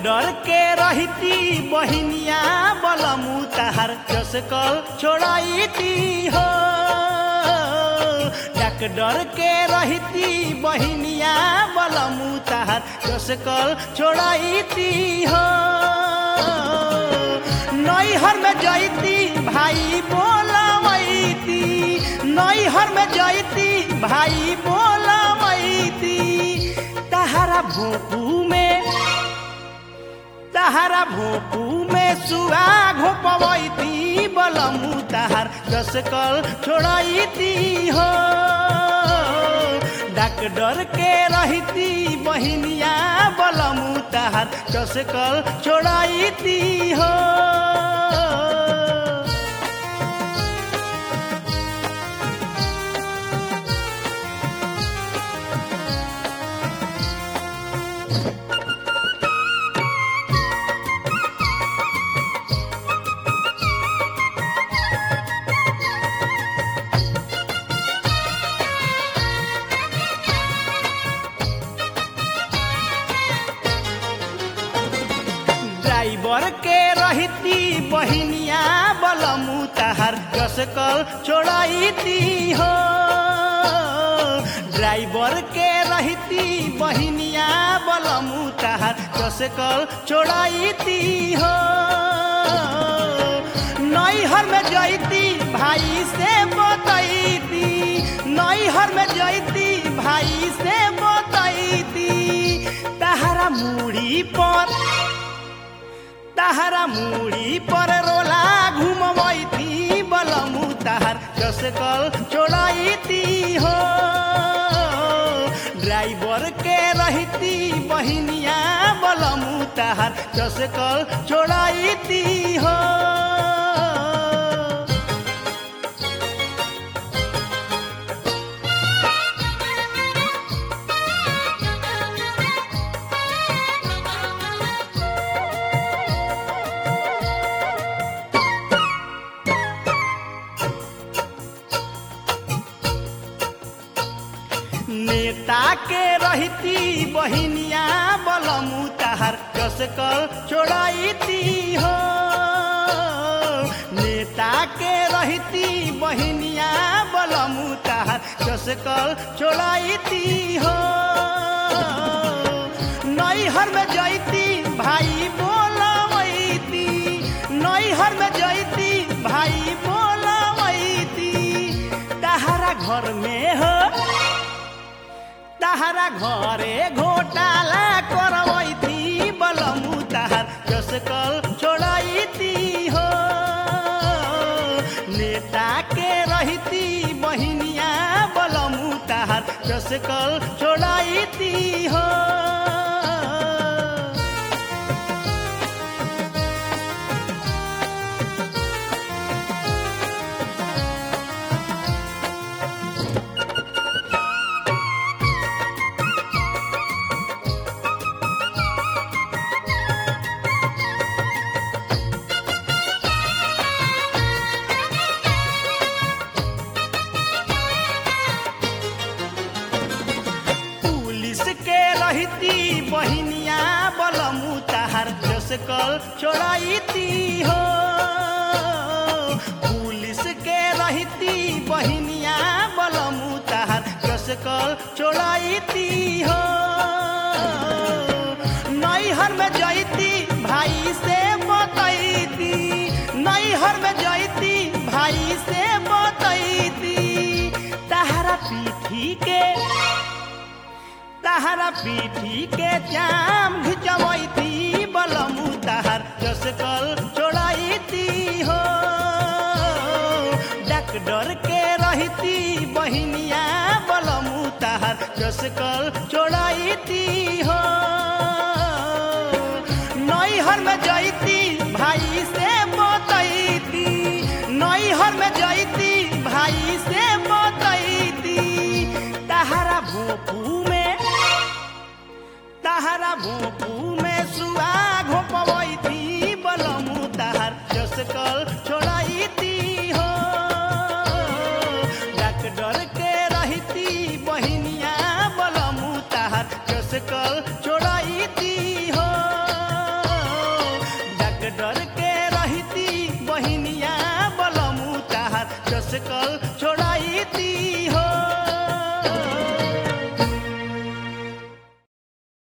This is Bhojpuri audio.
डर के रहती बहिनिया बलमु तहार जसकल छोड़ाईती हो। डर के रहती बहिनिया बलमु तहार जसकल छोड़ाईती हो। नैहर में जैती भाई बोलवैती, नैहर में जैती भाई बोलवैती। तहारा भोपू में सुआ घोपवैती बलमु तहार जसकल छोड़ाईती हो। डर के रहती बहिनिया बलमु तहार जसकल छोड़ाईती हो। ड्राइवर के रहती बहिनिया बलमु तहार जसकल छोड़ाईती हो। ड्राइवर के रहती बहिनिया बलमु तहार जसकल छोड़ाईती हो। नैहर में जैती भाई से बतैती, नैहर में जैती भाई से बतैती। तहारा मुड़ी पर रोला घुमवैती बलमु तहार जसकल छोड़ाईती हो। ड्राइवर के रहती बहिनिया बलमु तहार जसकल छोड़ाईती हो। नेता के रहती बहिनिया बलमु तहार जसकल छोड़ाईती हो। नेता के रहती बहिनिया बलमु तहार जसकल छोड़ाईती हो। नैहर में जैती भाई बोलवैती, नैहर में जैती भाई बोलवैती। तहारा घर में हो, तहारा घरे घोटाला करवैती बलमु तहार जसकल छोड़ाईती हो। नेता के रहती बहिनिया बलमु तहार जसकल छोड़ाईती हो। रहती बहिनिया बलमु तहार जसकल छोड़ाईती हो। पुलिस के रहती बहिनिया बलमु तहार जसकल छोड़ाईती हो। नैहर में जैती भाई से बतैती, नैहर में जैती भाई से बतैती। तहारा पीठी के जाम घिचवैती बलमु तहार जसकल छोड़ाईती हो। डर के रहती बहिनिया बलमु तहार जसकल छोड़ाईती हो। नैहर में जैती भाई से बतैती, नैहर में जैती